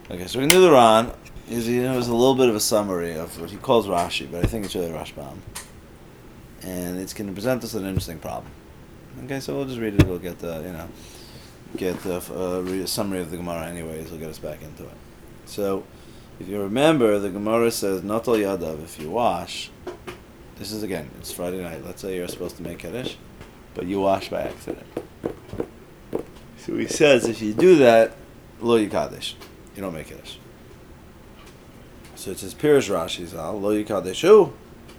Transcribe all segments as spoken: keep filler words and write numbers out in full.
Okay, so we can do the Ran. It was a little bit of a summary of what he calls Rashi, but I think it's really Rashbam. And it's going to present us an interesting problem. Okay, so we'll just read it. We'll get the, you know, get the uh, read a summary of the Gemara anyways. We'll get us back into it. So, if you remember, the Gemara says, Natal Yadav, if you wash, this is again, it's Friday night. Let's say you're supposed to make Kiddush, but you wash by accident. So he says, if you do that, Lo Yikadesh. You don't make Kiddush. So it says, Pirish Rashi Zal, Lo Yikadeshu.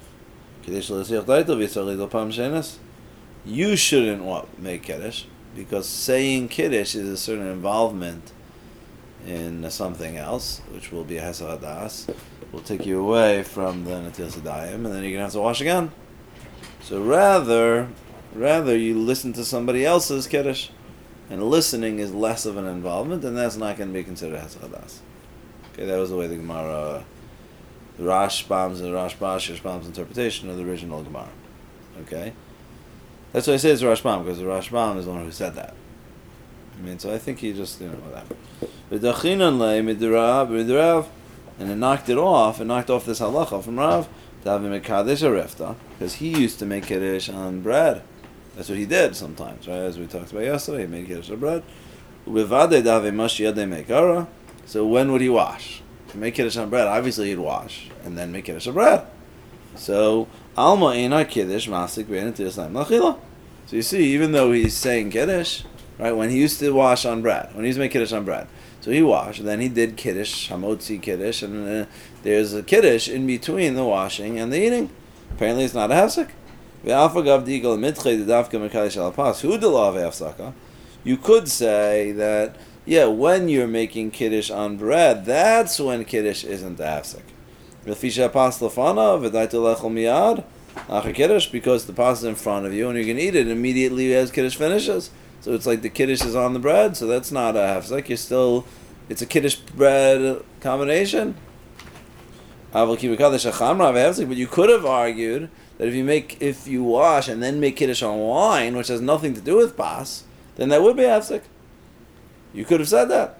You shouldn't what, make Kiddush, because saying Kiddush is a certain involvement in something else, which will be a Hesed Hadas, will take you away from the Netilas Yadayim, and then you're going to have to wash again. So rather, rather you listen to somebody else's Kiddush, and listening is less of an involvement, and that's not going to be considered Hesed Hadas. Okay, that was the way the Gemara, the Rashbam's and the Rashbash, Rashbam's interpretation of the original Gemara. Okay? That's why I say it's Rashbam, because the Rashbam is the one who said that. I mean, so I think he just, you know, whatever. And it knocked it off, it knocked off this halacha from Rav, because he used to make Kiddush on bread. That's what he did sometimes, right? As we talked about yesterday, he made Kiddush on bread. So when would he wash? To make Kiddush on bread, obviously he'd wash, and then make Kiddush on bread. So, Alma Einar Kiddush Masik Bein Tilasayim Lachila. So you see, even though he's saying Kiddush, right, when he used to wash on bread, when he used to make Kiddush on bread, so he washed, and then he did Kiddush, Hamotzi Kiddush, and uh, there's a Kiddush in between the washing and the eating. Apparently it's not a Hefsek. You could say that, yeah, when you're making Kiddush on bread, that's when Kiddush isn't a Hefsek. Because the pas is in front of you, and you can eat it immediately as Kiddush finishes. So it's like the Kiddush is on the bread, so that's not a Hefsek. You're still, it's a Kiddush bread combination. But you could have argued that if you make, if you wash and then make Kiddush on wine, which has nothing to do with pas, then that would be Hefsek. You could have said that.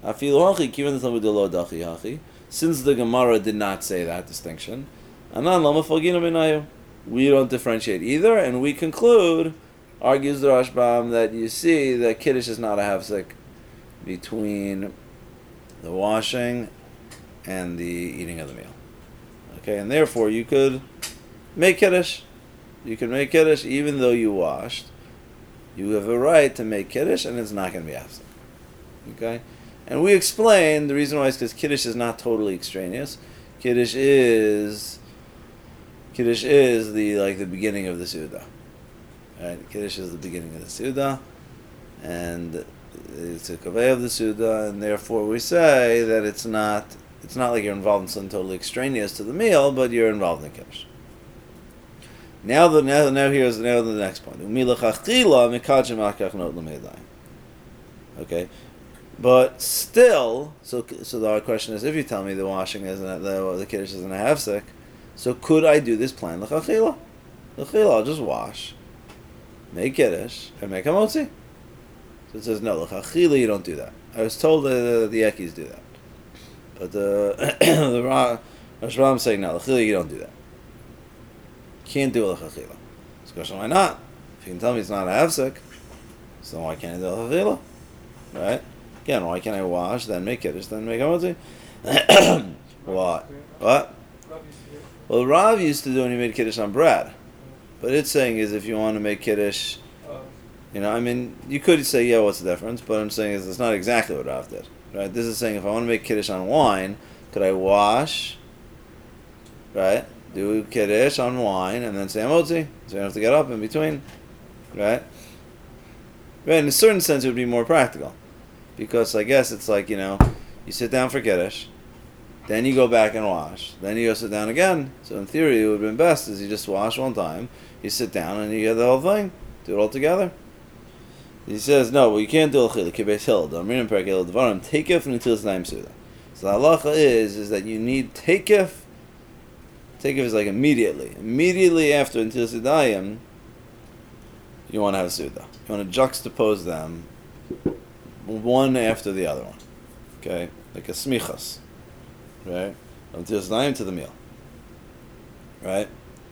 Since the Gemara did not say that distinction, we don't differentiate either, and we conclude, argues the Rashbam, that you see that Kiddush is not a Hefsek between the washing and the eating of the meal. Okay, and therefore you could make Kiddush. You can make Kiddush even though you washed. You have a right to make Kiddush, and it's not going to be Hefsek. Okay? And we explained the reason why is because Kiddush is not totally extraneous. Kiddush is Kiddush is the like the beginning of the Suda. Right? Kiddush is the beginning of the Suda, and it's a kaveh of the Suda, and therefore we say that it's not it's not like you're involved in something totally extraneous to the meal, but you're involved in Kiddush. Now the now, now here's now the next point. Okay. But still, so so the question is, if you tell me the washing isn't the the Kiddush isn't a Hefsek, so could I do this plan l'chachila? L'chachila, I'll just wash, make Kiddush, and make hamotzi. So it says no, l'chachila you don't do that. I was told that the Ekis do that, but the the Rashbam is saying no, l'chachila you don't do that. You can't do l'chachila. So question, why not? If you can tell me it's not a Hefsek, so why can't I do l'chachila? Right? Again, why can't I wash, then make Kiddush, then make hamotzi? What? What? Well, Rav used to do when he made Kiddush on bread. But it's saying is if you want to make Kiddush, you know, I mean, you could say, yeah, what's the difference? But I'm saying is it's not exactly what Rav did. Right? This is saying if I want to make Kiddush on wine, could I wash, right? Do Kiddush on wine, and then say hamotzi? So you don't have to get up in between. Right? Right? In a certain sense, it would be more practical. Because I guess it's like, you know, you sit down for Kiddush, then you go back and wash, then you go sit down again. So in theory, it would have been best is you just wash one time, you sit down, and you get the whole thing. Do it all together. He says, no, well, you can't do l'chila, kibeis hild. Amrim perkel dvarim, teikef netilas yadayim suda. So the halacha is, is that you need teikef. Teikef is like immediately. Immediately after netilas yadayim, you want to have a suda. You want to juxtapose them one after the other one. Okay, like a smichas, right? From Netilas Yadayim to the meal, right?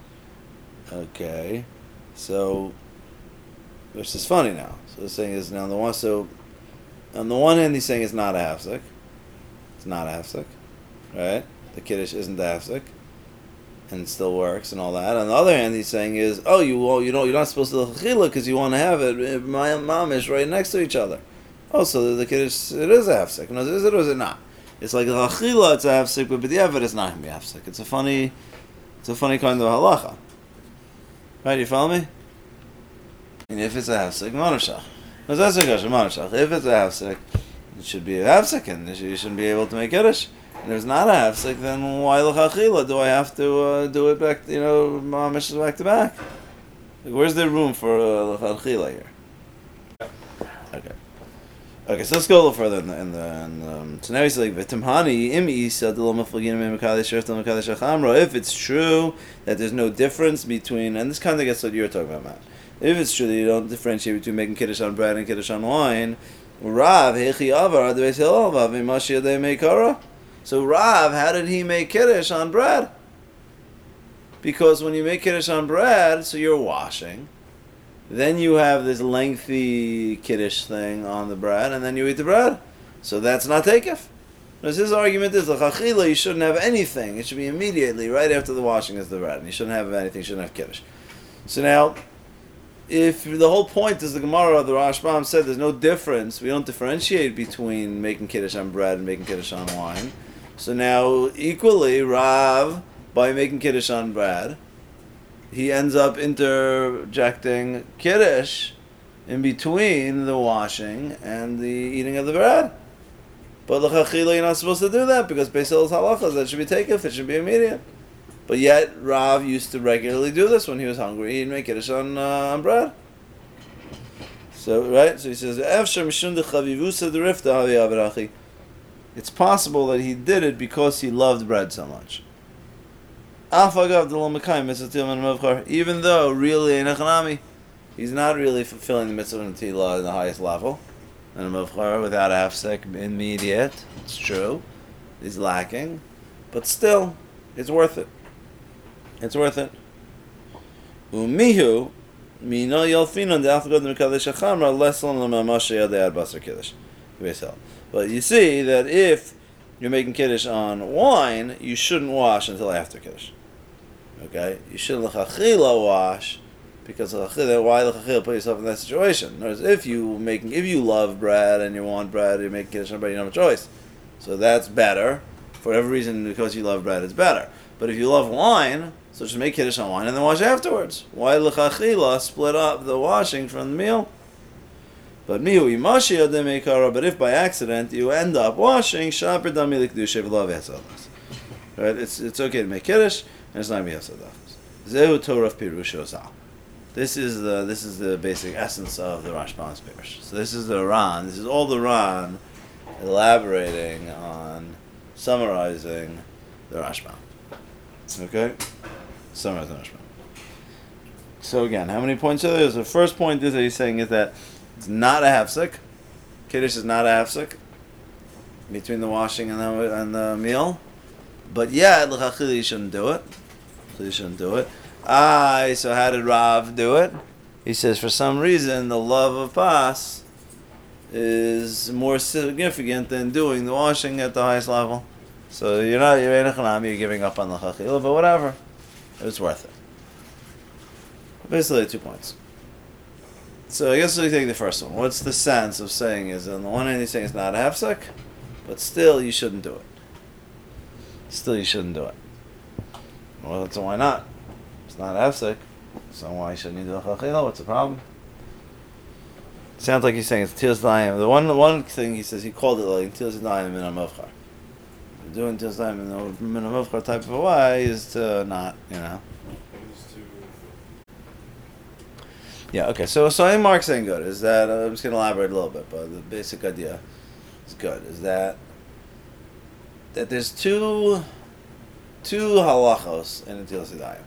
Okay, so which is funny now. So the saying is now on the one. So on the one hand, he's saying it's not a hafsek. It's not a hafsek, right? The kiddush isn't a hafsek, and it still works and all that. On the other hand, he's saying is, oh, you well, you don't, you're not supposed to do chila because you want to have it. My mom is right next to each other. Oh, so the kiddush it is a hafsek. No, is it or is it not? It's like the chila, it's a hafsek, but b'diavad it's not a hafsek. It's a funny, it's a funny kind of halacha. Right, you follow me? And if it's a hafsek, manashach. No, that's a question, manashach. If it's a hafsek, it should be a hafsek, and you shouldn't be able to make kiddush. And if it's not a hafsek, then why l'chachila do I have to uh, do it back? You know, mamish back to back. Like, where's the room for uh, l'chachila here? Okay. Okay, so let's go a little further in the. In the in, um, so now he's like, "V'timhani im isa d'lo maflagin im mekadesh shert mekadesh achamra." If it's true that there's no difference between, and this kind of gets what you're talking about, Matt. If it's true that you don't differentiate between making kiddush on bread and kiddush on wine, Rav hechi avar the Beis Hillel v'mashi yadei meikara. So Rav, how did he make kiddush on bread? Because when you make kiddush on bread, so you're washing. Then you have this lengthy kiddush thing on the bread, and then you eat the bread. So that's not takef. Because his argument is, l'chachila, you shouldn't have anything. It should be immediately, right after the washing is the bread. And you shouldn't have anything, you shouldn't have kiddush. So now, if the whole point is the Gemara, the Rashbam said there's no difference, we don't differentiate between making kiddush on bread and making kiddush on wine. So now, equally, Rav, by making kiddush on bread, he ends up interjecting kiddush in between the washing and the eating of the bread. But l'chachila, you're not supposed to do that because Beis Hillel's halachas, that should be taken, it should be immediate. But yet, Rav used to regularly do this when he was hungry. He'd make kiddush on, uh, on bread. So, right? So he says, it's possible that he did it because he loved bread so much. Even though really he's not really fulfilling the mitzvah of Natila in the highest level, and without a hafsek immediate, it's true, he's lacking, but still, it's worth it. It's worth it. Umihu mino yalfinon de afgod mekadesh achamra leson lemamashe yadei basar kiddush. But you see that if you're making kiddush on wine, you shouldn't wash until after kiddush. Okay, you shouldn't l'chachila wash because l'chachila. Why l'chachila put yourself in that situation? In other words, if you making, if you love bread and you want bread, you make kiddush on bread, you don't have a choice. So that's better for whatever reason because you love bread. It's better. But if you love wine, so just make kiddush on wine and then wash afterwards. Why l'chachila split up the washing from the meal? But mihu imashi yadei meikara. But if by accident you end up washing, shaper dami l'kedusha v'lo v'yatzadas. Right? It's it's okay to make kiddush. And it's not miyasadachas. Zehu Torah Pirusho Zal. This is the this is the basic essence of the Rashbam's Pirush. So this is the Ran. This is all the Ran elaborating on summarizing the Rashbam. Okay, summarizing the Rashbam. So again, how many points are there? So the first point is that he's saying is that it's not a hafsek. Kiddush is not a hafsek between the washing and the and the meal. But yet, l'chachila, you shouldn't do it. You shouldn't do it. Aye, so how did Rav do it? He says, for some reason, the love of pas is more significant than doing the washing at the highest level. So you're not, you're in a chanam, you're giving up on the l'chachila, but whatever. It's worth it. Basically, two points. So I guess we take the first one. What's the sense of saying is, on the one hand, he's saying it's not a hafsek, but still, you shouldn't do it. Still, you shouldn't do it. Well, so why not? It's not hafsek, so why shouldn't you do l'chachila? What's the problem? Sounds like he's saying it's Netilas Yadayim. The one, one thing he says, he called it like Netilas Yadayim min hamavchar. Doing Netilas Yadayim min hamavchar type of a way is to not, you know. Yeah. Okay. So, so I think Mark's saying good is that uh, I'm just going to elaborate a little bit, but the basic idea is good. Is that that there's two two halachos in Netilas Yadayim.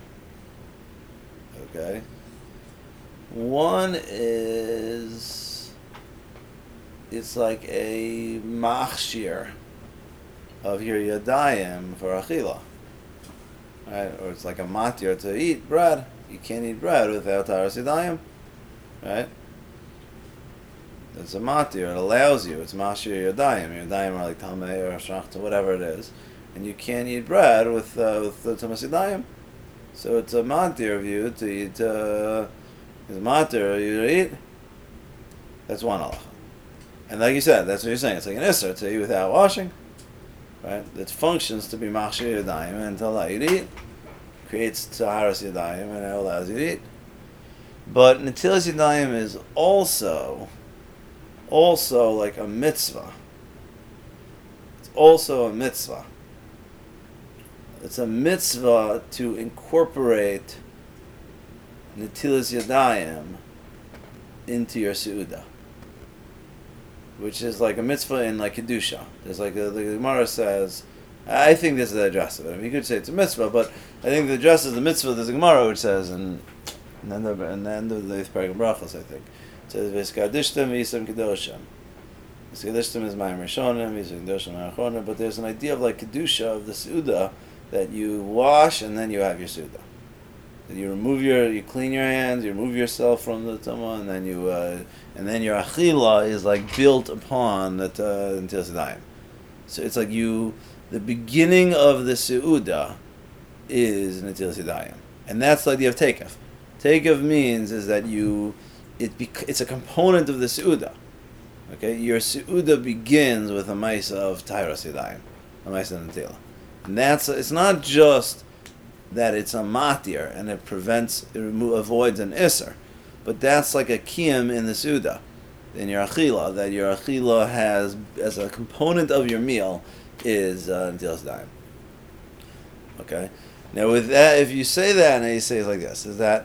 Okay. One is it's like a machshir of your yadayim for achila, right? Or it's like a matir to eat bread. You can't eat bread without taras yadayim, right? It's a matir. It allows you. It's mashir yadayim. Your yadayim are like tamei or shachta, whatever it is, and you can't eat bread with uh, with the tamas yadayim. So it's a matir of you to eat. Uh, it's a matir of you to eat. That's one halacha. And like you said, that's what you're saying. It's like an isser to eat without washing, right? That functions to be machshir yadayim and to allow you to eat. Creates taharas yadayim and it allows you to eat. But netilas yadayim is also, also like a mitzvah. It's also a mitzvah. It's a mitzvah to incorporate netilas yadayim into your seudah, which is like a mitzvah in like kedusha. There's like a, the Gemara says, I think this is the address of it. I mean, you could say it's a mitzvah, but I think the address is the mitzvah. There's a Gemara which says, and and then the and the end of the eighth paragraph brachos, I think, it says v'skadishtem v'yisem kedoshim. V'skadishtem is ma'am rishonim, v'yisem kedoshim ma'am achronim. But there's an idea of like kedusha of the seudah that you wash and then you have your seudah. That you remove your, you clean your hands, you remove yourself from the tumah, and then you, uh, and then your achila is like built upon that until uh, So it's like you, the beginning of the seudah is Netilas Yadayim, and that's the idea of tekev. Tekev means is that you, it bec- it's a component of the seudah. Okay, your seudah begins with a ma'isa of Taharas Yadayim, a ma'isa Netilah, and that's it's not just that it's a matir and it prevents, it remo- avoids an isser, but that's like a kiyum in the seudah, in your achila, that your achila has as a component of your meal is uh, Netilas Yadayim. Okay, now with that, if you say that and you say it like this, is that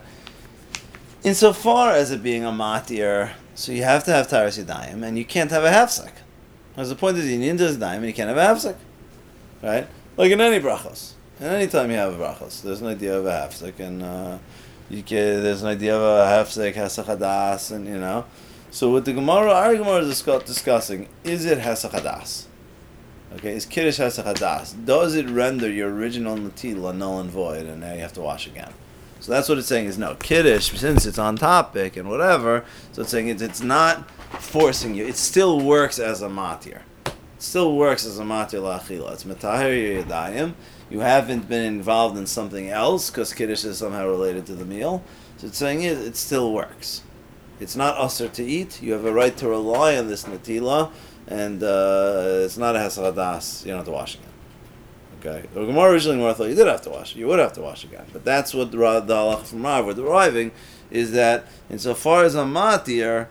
insofar as it being a matir, so you have to have Taharas Yadayim and you can't have a hafsek. Because the point is you need Netilas Yadayim and you can't have a hafsek, right? Like in any brachos. And anytime you have a brachos, there's an idea of a hafsek, and uh, you can, there's an idea of a hafsek, hesach hadas, and you know. So with the Gemara, our Gemara is discussing, is it hesach hadas? Okay, is kiddush hesach hadas? Does it render your original netila null and void, and now you have to wash again? So that's what it's saying is no. Kiddush, since it's on topic and whatever, so it's saying it's, it's not forcing you. It still works as a matir. It still works as a matir la'achila. It's metaher yadayim. You haven't been involved in something else because kiddush is somehow related to the meal. So it's saying it, it still works. It's not usher to eat. You have a right to rely on this netila, and uh, it's not a hesach hadas. You don't have to wash again. Okay. The Gemara originally Gemara thought you did have to wash. You would have to wash again. But that's what the, the halacha from Rav we're deriving is that insofar as a matir,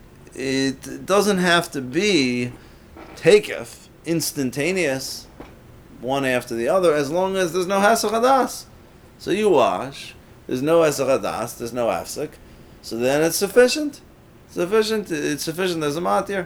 it doesn't have to be takef, instantaneous, one after the other, as long as there's no hesach hadas. So you wash, there's no hesach hadas, there's no hafsek, so then it's sufficient. Sufficient, it's sufficient as a matir.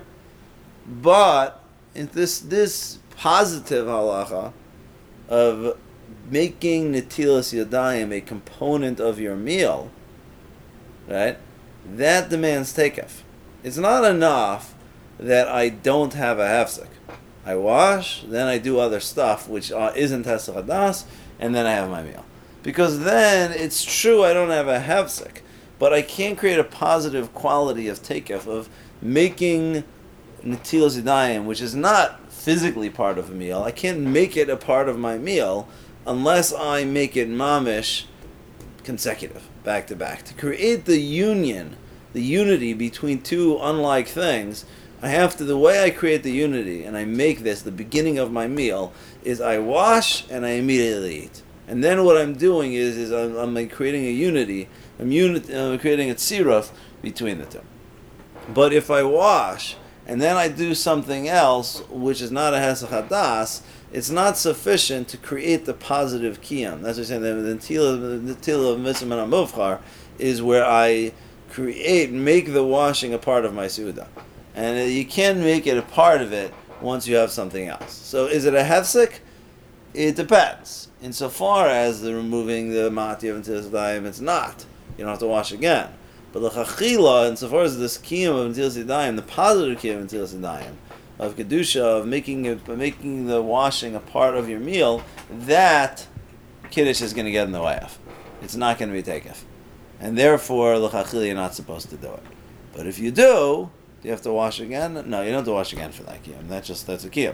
But in this this positive halacha of making netilas yadayim a component of your meal, right? That demands takef. It's not enough that I don't have a hafsek. I wash, then I do other stuff which uh, isn't hesach hadas, and then I have my meal. Because then it's true I don't have a hafsek, but I can't create a positive quality of takef of making netilas yadayim, which is not physically part of a meal. I can't make it a part of my meal unless I make it mamish consecutive, back to back. To create the union, the unity between two unlike things, I have to, the way I create the unity, and I make this the beginning of my meal, is I wash and I immediately eat. And then what I'm doing is, is I'm, I'm like creating a unity, I'm, uni- I'm creating a tziruf between the two. But if I wash, and then I do something else, which is not a hesach hadas, it's not sufficient to create the positive kiyam. That's what I'm saying, the netila of mitzvah and muvchar is where I create, make the washing a part of my seudah. And you can make it a part of it once you have something else. So is it a hefsek? It depends. Insofar as the removing the matir of Netilas Yadayim, it's not. You don't have to wash again. But l'chachila, insofar as this kiyum of Netilas Yadayim, the positive kiyum of Netilas Yadayim, of kedusha, of making it, making the washing a part of your meal, that kiddush is going to get in the way of. It's not going to be takef, and therefore l'chachila you're not supposed to do it. But if you do, do you have to wash again? No, you don't have to wash again for that kiyum. That's just that's a kiyum.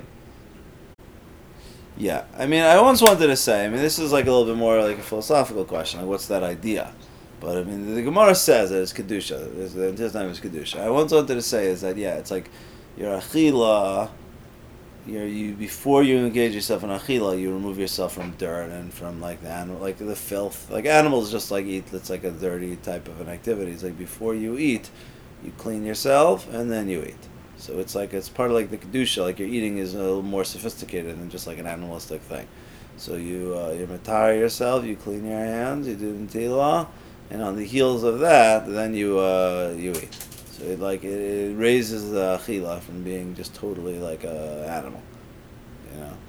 Yeah, I mean, I once wanted to say, I mean, this is like a little bit more like a philosophical question, like what's that idea? But I mean, the Gemara says that it's kedusha. It's, the entire time is kedusha. I once wanted to say is that yeah, it's like your achila. You're, you before you engage yourself in achila, you remove yourself from dirt and from like the animal, like the filth. Like animals just like eat. It's like a dirty type of an activity. It's like before you eat, you clean yourself and then you eat. So it's like it's part of like the kedusha. Like your eating is a little more sophisticated than just like an animalistic thing. So you uh, you matar yourself, you clean your hands, you do netilah, and on the heels of that, then you uh, you eat. So it like it, it raises the achila from being just totally like a animal. You know,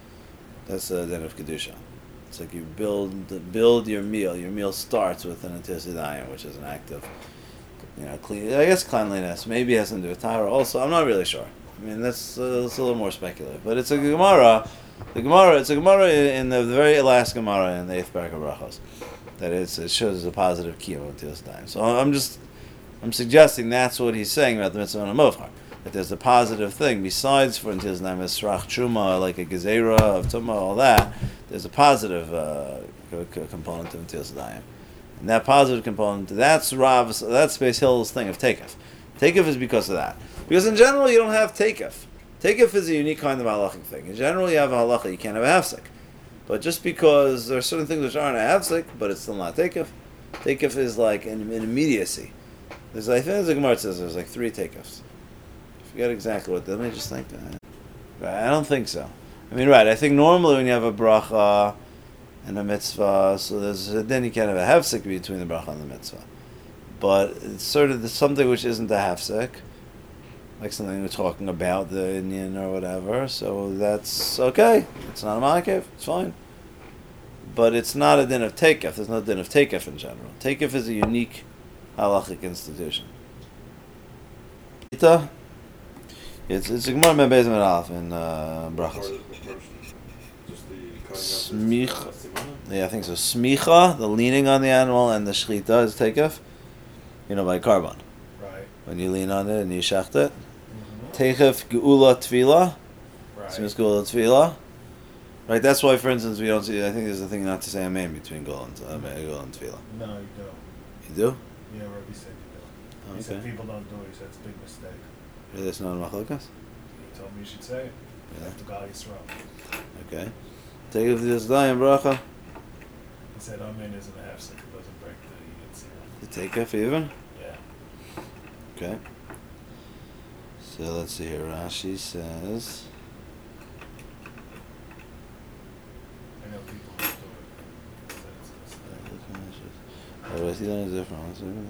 that's the din of kedusha. It's like you build build your meal. Your meal starts with an netilas yadayim, which is an act of, you know, clean. I guess cleanliness. Maybe it has something to do with tahara also. I'm not really sure. I mean, that's uh, it's a little more speculative. But it's a Gemara. The Gemara. It's a Gemara in the very last Gemara in the eighth parak of Brachos. That is, it shows a positive kiyum of netilas yadayim. So I'm just, I'm suggesting that's what he's saying about the mitzvah on a movchar. That there's a positive thing besides for netilas yadayim, a srach truma, like a gezerah of tumah, all that. There's a positive uh, component of netilas yadayim. And that positive component, that's Rav's, that's Beis Hillel's thing of takef. Takef is because of that. Because in general, you don't have takef. Takef is a unique kind of halachic thing. In general, you have a halacha, you can't have a hafsek. But just because there are certain things which aren't a hafsek, but it's still not takef, takef is like an, an immediacy. There's, I think there's a Gemara says there's like three takefs. I forget exactly what, let me just think. Right, I don't think so. I mean, right, I think normally when you have a bracha and a mitzvah, so there's then you can't have a hefsek between the bracha and the mitzvah. But it's sort of something which isn't a hefsek, like something we're talking about, the Indian or whatever, so that's okay. It's not a ma'akev, it's fine. But it's not a din of takef, there's no din of takef in general. Takef is a unique halachic institution. Ita? It's, it's a Gemara Ben Beis Aleph in uh, Brachos. Smicha. Yeah, I think so. Smicha, the leaning on the animal, and the shchita is takef. You know, by carbon. Right. When you lean on it and you shecht it. Takef geula tefila. Right. Smicha geula tefila. Right. That's why, for instance, we don't see. I think there's a thing not to say amen between geula and uh, geula and tefila. No, you don't. You do? Yeah, Rabbi said you don't. Okay. He said people don't do it. He said it's a big mistake. Really, it's not a machlokas? He told me you should say it. Yeah. After God Yisrael. Okay. Takef this dayan bracha. He said amen isn't a half second. It doesn't break the Yitzhak. The takef even? Yeah. Okay. So let's see here. Rashi says. I know people who do it. He said it's a mistake. Oh, I see that is different.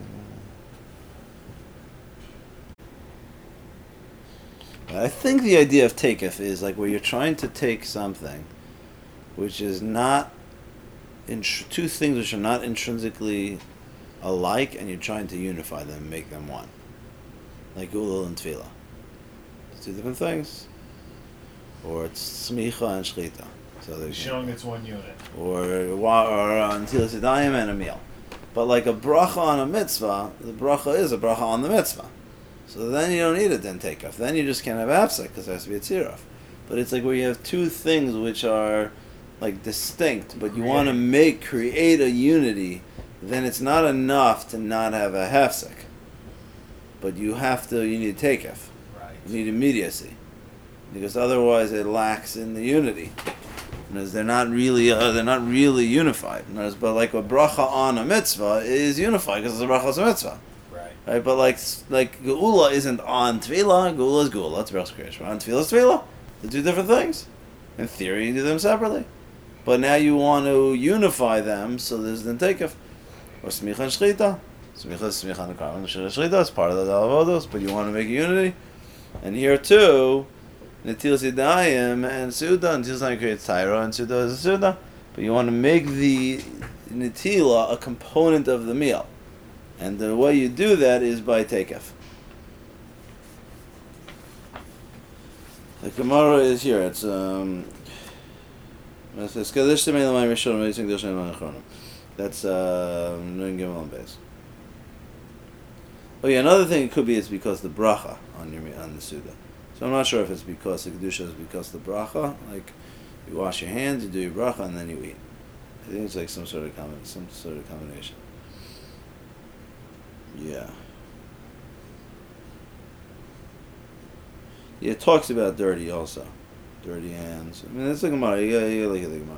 I think the idea of takef is like where you're trying to take something which is not int- two things which are not intrinsically alike, and you're trying to unify them and make them one. Like ulul and tefillah. It's two different things. Or it's smicha and shchita. So He's showing it's one unit. Or or uh, netilas yadayim and a meal. But like a bracha on a mitzvah, the bracha is a bracha on the mitzvah. So then you don't need a din takeoff. Then you just can't have hafsek because there has to be a tziraf. But it's like where you have two things which are like distinct, but you Create. want to make create a unity. Then it's not enough to not have a hafsek. But you have to. You need takeoff. Right. You need immediacy, because otherwise it lacks in the unity. Because they're not really uh, they're not really unified. But like a bracha on a mitzvah is unified because it's a bracha on a mitzvah. Right, but like like geula isn't on tefillah. Geula is geula. It's berachas creation. On tefillah is tefillah. They're two different things. In theory, you do them separately, but now you want to unify them. So there's the takef or smicha and shchita. Smicha is smicha on the carbon. Shchita is part of the avodos, but you want to make a unity. And here too, netilas yadayim and suda. Netilas yadayim creates taira, and suda is a suda. But you want to make the netila a component of the meal. And the way you do that is by takef. The Gemara is here. It's um. That's uh, base. Oh yeah, another thing it could be is because the bracha on your on the Suda. So I'm not sure if it's because the kedusha is because the bracha, like you wash your hands, you do your bracha, and then you eat. I think it's like some sort of combination, some sort of combination. Yeah. Yeah, it talks about dirty also. Dirty hands. I mean, that's the Gemara. You gotta, you gotta look at the Gemara.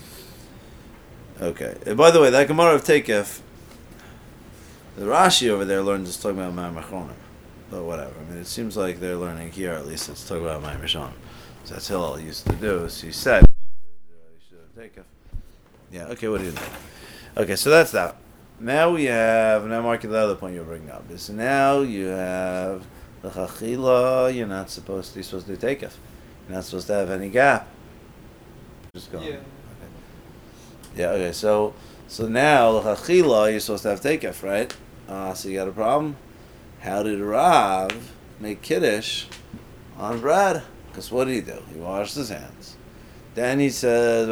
Okay. And by the way, that Gemara of Tekef, the Rashi over there learns it's talking about Ma'am Achronim. But whatever. I mean, it seems like they're learning here, at least it's talking about Ma'am Rishonim. So that's Hillel used to do. So he said, you should have Tekef. Yeah, okay, what do you think? Okay, so that's that. Now we have, now marking the other point you're bringing up. So now you have the Chachila, you're not supposed to, you're supposed to do Tekef. You're not supposed to have any gap. Just go. Yeah. Okay. Yeah, okay, so so now the Chachila, you're supposed to have Tekef, right? Uh, so you got a problem? How did Rav make Kiddush on bread? Because what did he do? He washed his hands. Then he said,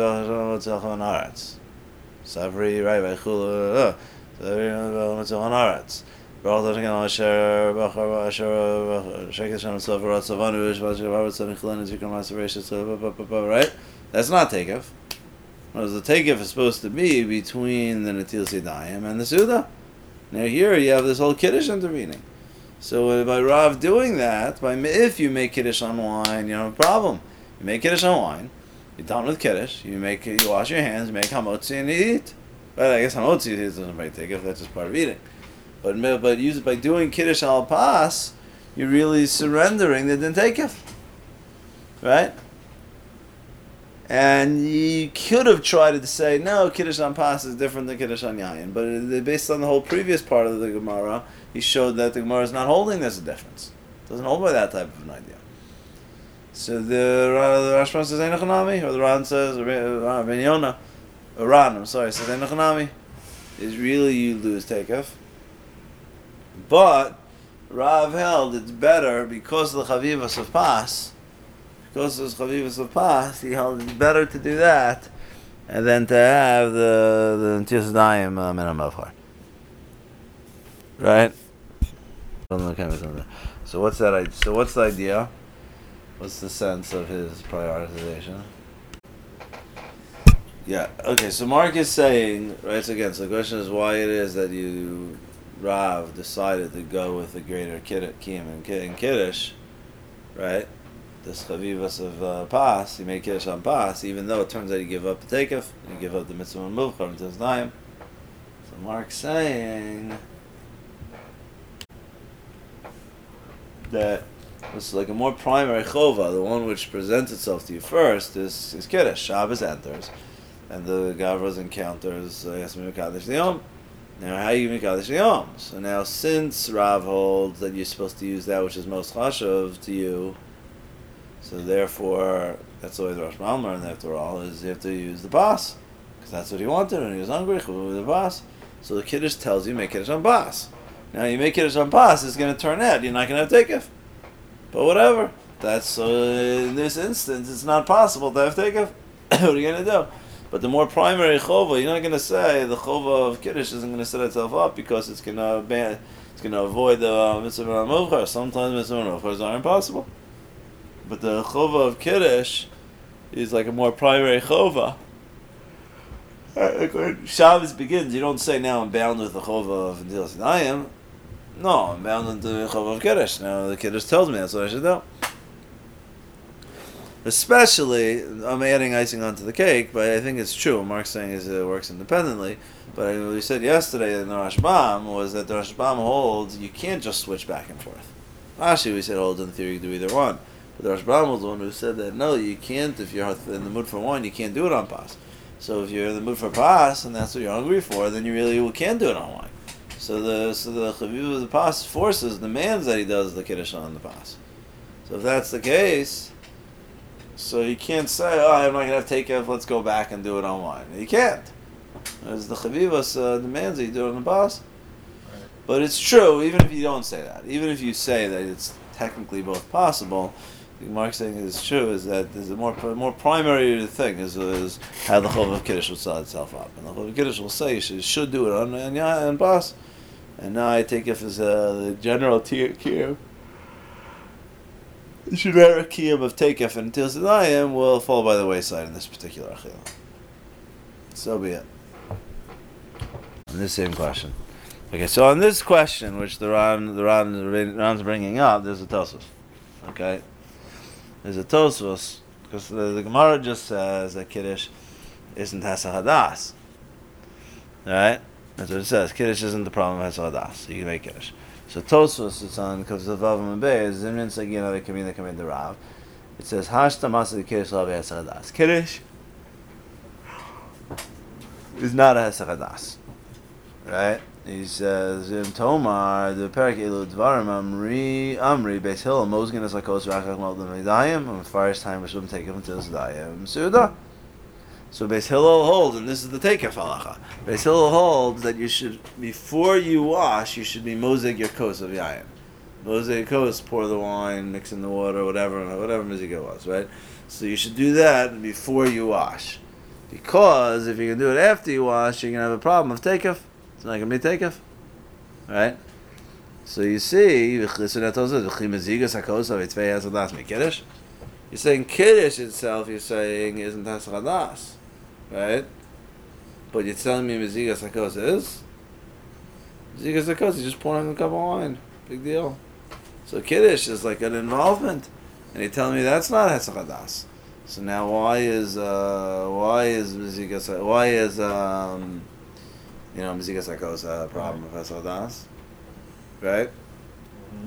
Savri, right, Vechula, Savri, Baruch Hashem Asher Bachar Asher Sheikh Hashem Sof Ratzavanu Vashvar Ratzan Chlan Zikram Maseresh. Right? That's not Takef. Whereas the Takef is supposed to be between the Natil Sidayim and the Suda. Now here you have this whole Kiddush intervening. So by Rav doing that, by if you make Kiddush on wine, you don't have a problem. You make Kiddush on wine, you're done with Kiddush, you make you wash your hands, you make Hamotzi and you eat. But I guess Hamotzi doesn't make Takef, that's just part of eating. But but use by doing Kiddush al Pas, you're really surrendering the Din Takef. Right? And you could have tried to say, no, Kiddush on Pas is different than Kiddush on Yayin. But it, based on the whole previous part of the Gemara, he showed that the Gemara is not holding there's a difference. It doesn't hold by that type of an idea. So the, the Rashban says, Einachanami, or the Ran says, or Ben Yonah, or Ran, I'm sorry, says Einachanami, is really you lose Takef. But Rav held it's better because of the Chavivas of Pas, because of the Chavivas of Pas, he held it's better to do that and then to have the the Ntius Dayim uh, Minam Avchar. Right? So what's that? So what's the idea? What's the sense of his prioritization? Yeah. Okay. So Mark is saying, right? So again, so the question is why it is that you. Rav decided to go with the greater Kiyum and Kiddush, right? This Chavivas of uh, Pas, he made Kiddush on Pas, even though it turns out he gave up the Takef, and he gave up the Mitzvah and Muvchar until his time. So Mark's saying that it's like a more primary Chova, the one which presents itself to you first, is, is Kiddush. Shabbos enters, and the Gavras encounters Yasmin Mekadesh Yom. Now, how you make Kaddish Yom? So now, since Rav holds that you're supposed to use that which is most chashav to you, so therefore, that's the way the Rosh Hashanah learned after all, is you have to use the Bas. Because that's what he wanted, and he was hungry, with the Bas. So the Kiddush tells you, make Kiddush on Bas. Now, you make Kiddush on Bas, it's going to turn out, you're not going to have Takef. But whatever. That's, uh, in this instance, it's not possible to have Takef. What are you going to do? But the more primary chova, you're not going to say the chova of Kiddush isn't going to set itself up because it's going to ban, it's going to avoid the uh, mitzvah and muvchar. Sometimes mitzvah and muvchars are impossible. But the chova of Kiddush is like a more primary chova. When Shabbos begins, you don't say now I'm bound with the chova of Ntilas Yadayim. No, I'm bound with the chova of Kiddush. Now the Kiddush tells me that's what I should do. Especially, I'm adding icing onto the cake, but I think it's true. Mark's saying is it works independently. But what we said yesterday in the Rashbam was that the Rashbam holds you can't just switch back and forth. Rashi, we said, holds in theory you can do either one. But the Rashbam was the one who said that no, you can't, if you're in the mood for wine, you can't do it on Pas. So if you're in the mood for Pas, and that's what you're hungry for, then you really can do it on wine. So the so the Chaviv of the Pas forces, demands that he does the Kiddush on the Pas. So if that's the case, so you can't say, oh, I'm not going to have Takef, let's go back and do it on wine. You can't. As the Chavivas uh, demands that you do it on the Pas. But it's true, even if you don't say that. Even if you say that it's technically both possible, the Mark saying is true is that there's a more more primary thing is, is how the Chov of Kiddush will sell itself up. And the Chov of Kiddush will say you should, should do it on and and Bas. And now I take if as uh, the general kiyum. The generic kiyum of Takef and Til Zedayim will fall by the wayside in this particular Achila. So be it. On this same question. Okay, so on this question, which the Ran, the Ran, the Ran's bringing up, there's a Tosfos. Okay, there's a Tosfos because the, the Gemara just says that Kiddush isn't Hesach Hadas. Right? That's what it says. Kiddush isn't the problem of Hesach Hadas. So you can make Kiddush. So Tosfos, it's on because of Vavam and Bey. Zimrin Sagina they come in, they come in the Rav. It says Hashta Masa Kiddush Lav Hesach Hadas. Kiddush is not a Hesach Hadas. Right? He says, "Im Tomar the Perik Elu Dvarim Amri Amri Beis Hillel Mosgin is like Os Rachach Maldim Medayim and first time we shouldn't take him until Zedayim Suda." So Beis Hillel holds, and this is the Takef halacha. Beis Hillel holds that you should, before you wash, you should be moseg your kos of yayin. Moseg kos, pour the wine, mix in the water, whatever, whatever mizika was, right? So you should do that before you wash, because if you can do it after you wash, you're gonna have a problem of Takef. It's not going to be Takef. Right? So you see, you're saying Kiddush itself, you're saying, isn't Hesach Hadas. Right? But you're telling me Mezigas HaKos is? Mezigas HaKos, you're just pouring a cup of wine. Big deal. So Kiddush is like an involvement. And you're telling me that's not Hesach Hadas. So now why is, uh, why is Mezigas, why is, um, you know, Mezigas HaKos a problem of Hesach Hadas, right? Mm-hmm.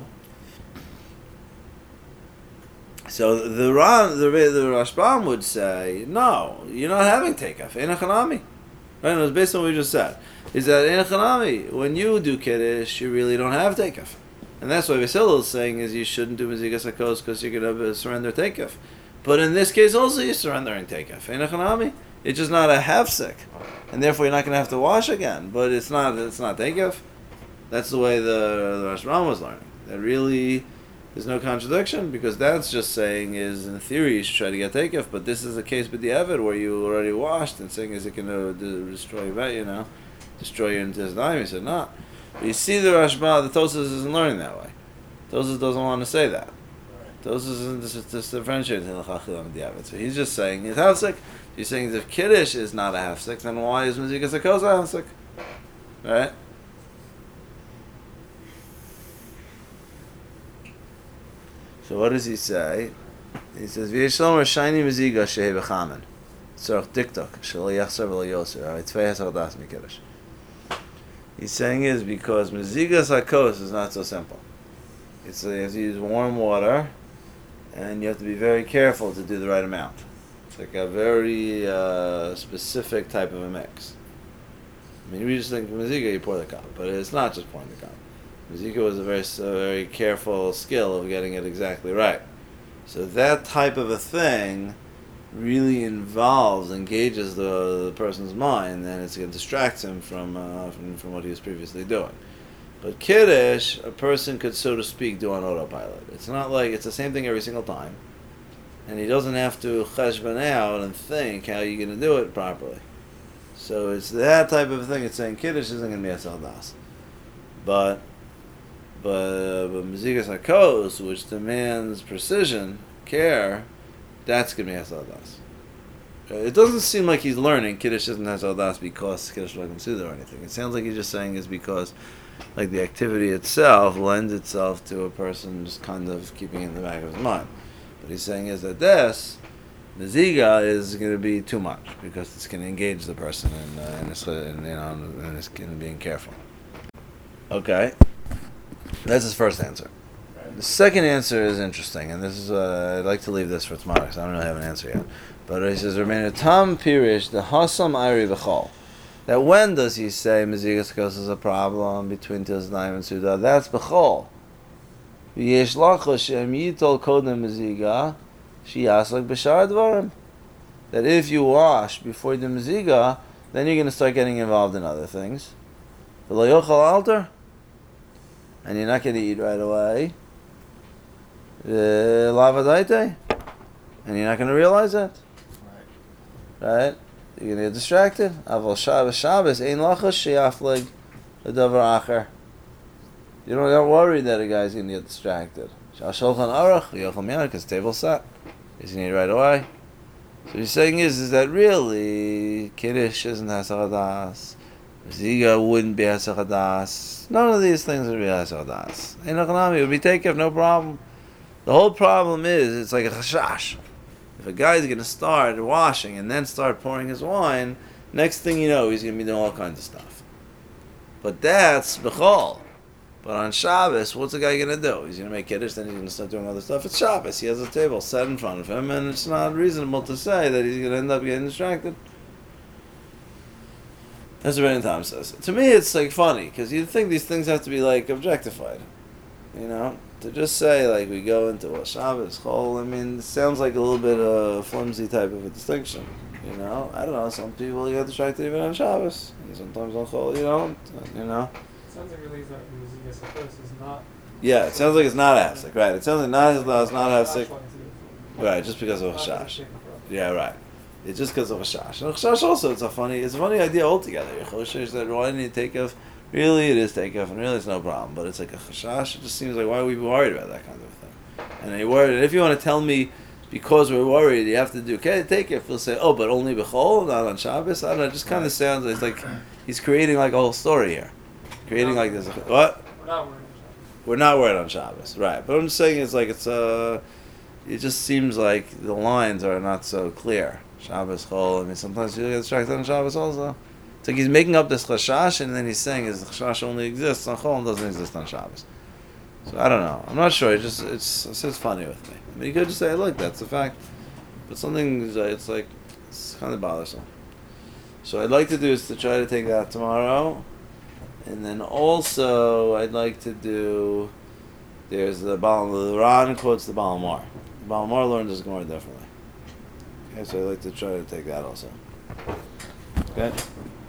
So the Ran, the the Rashbam would say, no, you're not having Takef, Ein Hanami. Right? And it was based on what we just said. Is that Ein Hanami, when you do Kiddush, you really don't have Takef. And that's why Beis Hillel is saying is you shouldn't do Mezigas HaKos because you're going to surrender Takef. But in this case also you're surrendering Takef, Ein Hanami. It's just not a hefsek, and therefore you're not going to have to wash again. But it's not it's not Takef. That's the way the, the Rashbam was learning. That really there's no contradiction because that's just saying is in theory you should try to get Takef, but this is a case with the Evid where you already washed and saying is it going to destroy your you know destroy your intestine? He said not. But you see the Rashbam, the Tosas isn't learning that way. Tosas doesn't want to say that. Tosas isn't just, just differentiating the Chachil and the Evid. So he's just saying it's hefsek. You're saying if Kiddush is not a hefsek, then why is Mezigas HaKos a hefsek? Right? So what does he say? He says, "V'yishlom shiny meziga shehe b'chamen, tzorach diktok shelo yachzer v'lo yoser, ha'tzvei hesach hadas mikiddush." He's saying is because Mezigas HaKos is not so simple. It's uh, you have to use warm water, and you have to be very careful to do the right amount. It's like a very uh, specific type of a mix. I mean, we just think Meziga, you pour the cup, but it's not just pouring the cup. Meziga was a very, a very careful skill of getting it exactly right. So that type of a thing really involves, engages the, the person's mind, and it's, it distracts him from, uh, from from what he was previously doing. But Kiddush, a person could, so to speak, do on autopilot. It's not like, it's the same thing every single time. And he doesn't have to cheshbon out and think how you're going to do it properly. So it's that type of thing. It's saying Kiddush isn't going to be Hesach Hadas. But, but, uh, but Mezigas HaKos, which demands precision, care, that's going to be Hesach Hadas. It doesn't seem like he's learning Kiddush isn't Hesach Hadas because Kiddush is considered or anything. It sounds like he's just saying is because like the activity itself lends itself to a person just kind of keeping it in the back of his mind. What he's saying is that this Meziga is going to be too much because it's going to engage the person in, uh, in, this, in, you know, in, this, in being careful. Okay, that's his first answer. The second answer is interesting, and this is uh, I'd like to leave this for tomorrow because I don't really have an answer yet. But he says, "Remain tam pirish the hasam iri v'chol." That when does he say Mezigas HaKos is a problem between Tiznaim and Suda? That's b'chol. V'yesh lacha shem yitol kodem Meziga sheyaslak b'shar dvarim. That if you wash before you do Meziga, then you're going to start getting involved in other things. V'lo yochal alter. and you're not going to eat right away, uh, lavadaite, and you're not going to realize it, Right. right? You're going to get distracted. Aval Shabbos, Shabbos, ein lachas sheyafleg ledavar acher. You don't get worried that a guy's going to get distracted. Shulchan Aruch, yochel miyad, because table set. He's going to eat right away. So what he's saying is, is that really, Kiddush isn't Hasach Hadas. Ziga wouldn't be Hasach Hadas. None of these things would be Hasach Hadas. Einachanami would be takeoff, no problem. The whole problem is, it's like a chashash. If a guy's going to start washing and then start pouring his wine, next thing you know, he's going to be doing all kinds of stuff. But that's Bechol. But on Shabbos, what's the guy going to do? He's going to make Kiddush, then he's going to start doing other stuff. It's Shabbos. He has a table set in front of him, and it's not reasonable to say that he's going to end up getting distracted. That's what Rebbeinu Tam says. To me, it's like funny, because you'd think these things have to be like objectified. You know? To just say, like, we go into what Shabbos, Chol, I mean, it sounds like a little bit of a flimsy type of a distinction. You know? I don't know, some people get distracted even on Shabbos. And sometimes on Chol, you don't. You know? Sounds like really that Muzigas Achos is not. Yeah, it sounds like it's not Hafsik, right? It sounds like not it's not Hafsik. Right, just because of a Hashash. Yeah, right. It's just because of a Hashash. And Hashash also, it's a funny, it's a funny idea altogether. Choshesh that why didn't you take off? Really, it is take off, and really, it's no problem. But it's like a Hashash. It just seems like why are we worried about that kind of thing? And you're worried. And if you want to tell me because we're worried, you have to do okay, take it. We'll say, oh, but only bechol, not on Shabbos. I don't know. It just kind of sounds it's like he's creating like a whole story here. Creating like this. What? We're not worried. We're not worried on Shabbos, right? But I'm just saying it's like it's uh it just seems like the lines are not so clear. Shabbos, Chol. I mean, sometimes you get distracted on Shabbos also. It's like he's making up this chashash, and then he's saying his chashash only exists on Chol and doesn't exist on Shabbos. So I don't know. I'm not sure. It just it's it's just funny with me. I mean, you could just say, look, that's a fact. But something is, uh, it's like it's kind of bothersome. So what I'd like to do is to try to take that tomorrow. And then also, I'd like to do, there's the Baal, the Ran quotes the Baal Mar. The Baal Mar learned this Gemara differently. Okay, so I'd like to try to take that also. Okay?